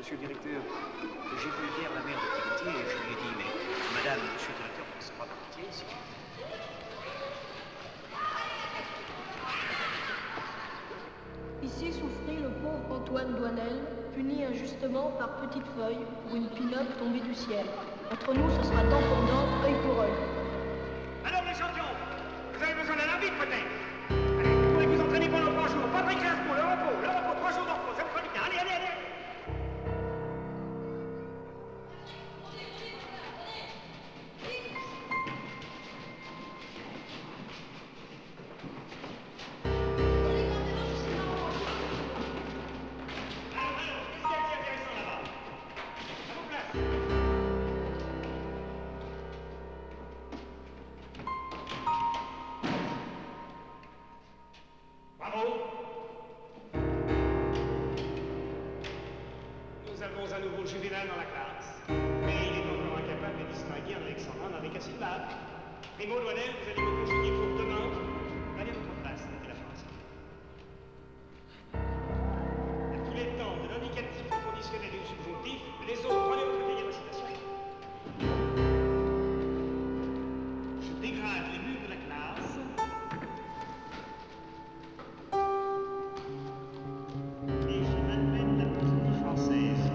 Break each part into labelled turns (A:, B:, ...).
A: monsieur le directeur. J'ai vu hier la mère de Pelletier et je lui ai dit, mais madame, monsieur le directeur, ne passe pas par pitié ici.
B: Ici souffrit le pauvre Antoine Douanel, puni injustement par Petite Feuille pour une pin-up tombée du ciel. Entre nous, ce sera dent pour dent, œil pour œil.
C: Alors les champions, vous avez besoin d'un arbitre peut-être? Allez, vous pouvez vous entraîner pendant 3 jours. Patrick Glasgow, le repos, 3 jours de repos, ça vous fera du bien. Allez, allez, allez! Nous avons un nouveau juvénal dans la classe, mais il est encore incapable de distinguer un alexandrin d'un décasyllabe. Primo Douanel, vous allez me conjuguer pour demain. Allez à votre place, c'était la phrase. À tous les temps de l'indicatif, du conditionnel et du subjonctif, les autres, prenez votre cahier de récitation. Je dégrade les murs de la classe. Et je m'admets la positive française.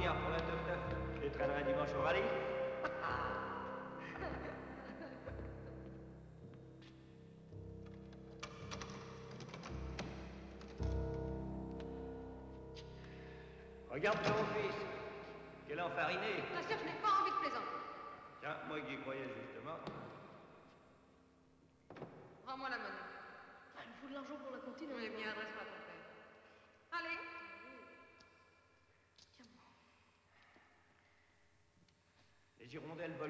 A: revenir pour la teuf-teuf. Je les traînerai dimanche au rallye. Regarde ton fils. Quel enfariné.
D: Bien sûr, je n'ai pas envie de plaisanter.
A: Tiens, moi qui y croyais justement.
D: Rends-moi la monnaie.
B: Il me faut de l'argent pour la cantine.
D: Oui, bien, adresse-moi à ton père. Allez.
A: Les hirondelles volent